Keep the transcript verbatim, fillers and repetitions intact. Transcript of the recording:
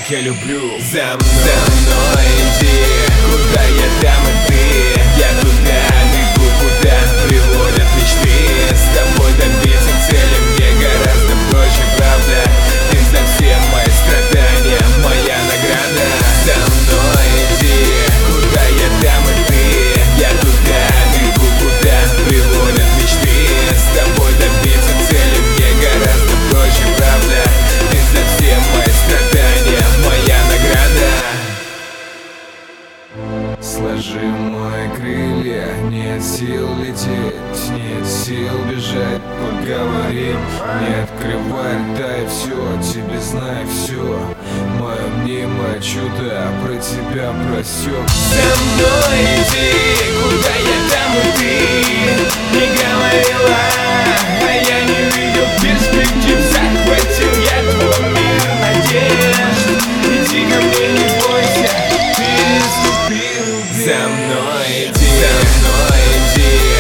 я люблю. За мной, за мной иди, куда я, там и ты. Я туда бегу, куда приводят мечты. С тобой добиться цели мне гораздо проще, правда. Ты за все мои страдания, моя награда. За мной иди, куда я, там и ты. Я туда бегу, куда приводят мечты. С тобой добиться цели мне гораздо проще, правда. Ты за все мои страдания, моя награда. Сложи мои крылья, нет сил лететь, нет сил бежать, поговорим. Не открывай рта и все, тебе знай все. Мое мнимое чудо про тебя просек. За мной иди, куда я, там и ты. Не говорила, а я не видел перспектив. Захватил я твой мир надежд. Иди ко мне, не бойся, переступил. За мной иди, за мной иди,